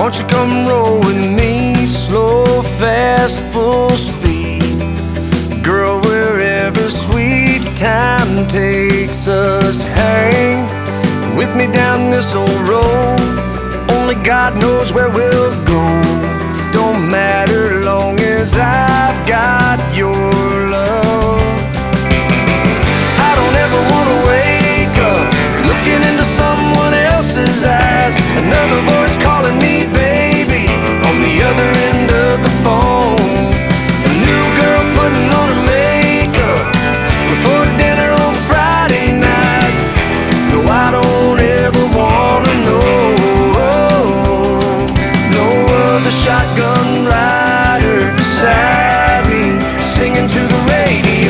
Won't you come roll with me? Slow, fast, full speed. Girl, wherever sweet time takes us, hang with me down this old road. Only God knows where we'll go. Don't matter long as I've got your love. I don't ever wanna wake up looking into someone else's eyes. Another voice calling me baby on the other end of the phone. A new girl putting on her makeup before dinner on Friday night. No, I don't ever wanna know. No other shotgun rider beside me singing to the radio.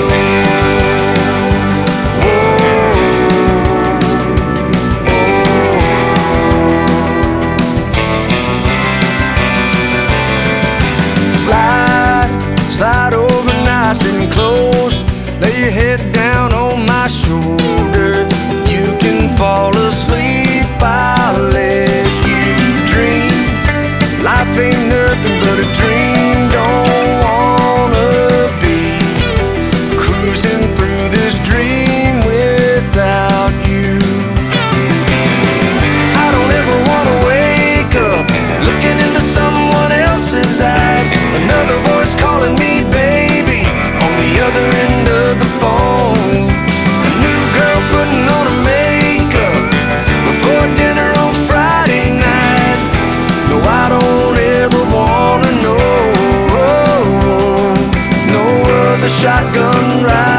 Slide over nice and close. Lay your head down on my shoulder. You can fall asleep, I'll let you dream. Life ain't nothing but a dream. Don't wanna be cruising through this dream without you. I don't ever wanna wake up looking into someone else's eyes. Another voice calling me baby on the other end of the phone. A new girl putting on her makeup before dinner on Friday night. No, I don't ever wanna know. No other shotgun ride